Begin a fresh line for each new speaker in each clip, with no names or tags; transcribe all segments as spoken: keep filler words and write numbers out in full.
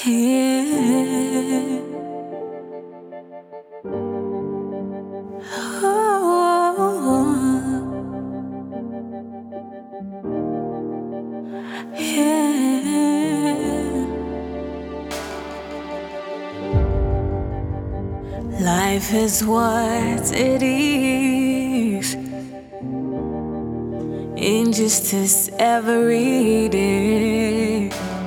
Yeah. Oh, yeah. Life is what it is. Injustice every day.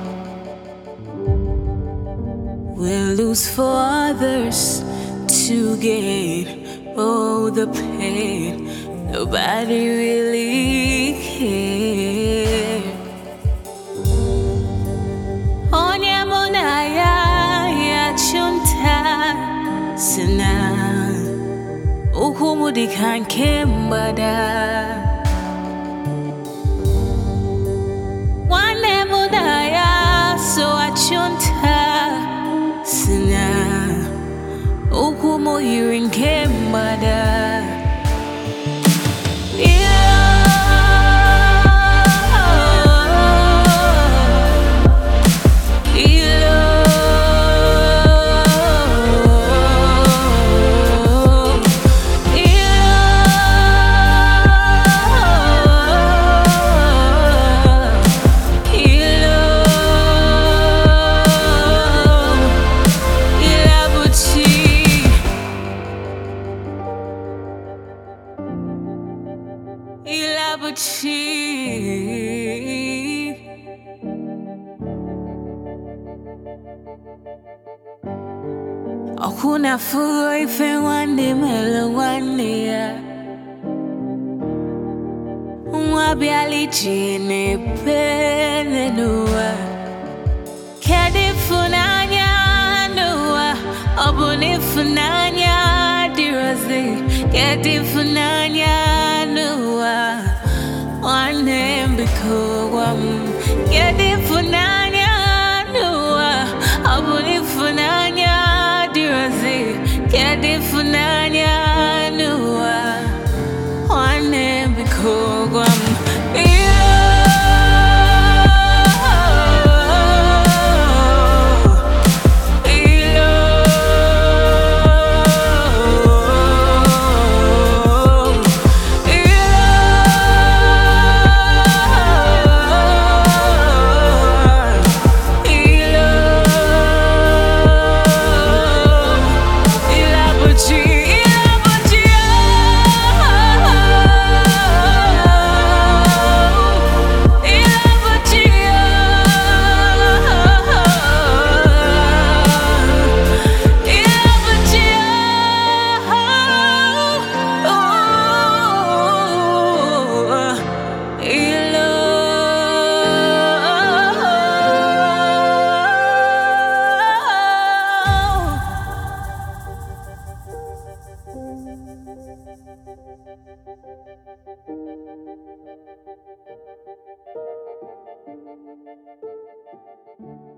We'll lose for others to gain. Oh, the pain. Nobody really cares. Onye monaya ya chunta sina ukumu dikankembada. Wane monaya so achunta sina ukumu yirinkembada. Ilabuchi Okuna fugo ife wande melo wande ya Mwabiali chine pene nuwa Kedi funanya nuwa Obuni funanya dirozi Kedi funanya nuwa One name because Get it for Nanya Nua Abuni for Nanya Dirazi Get it for Nanya Nua One name because Thank you.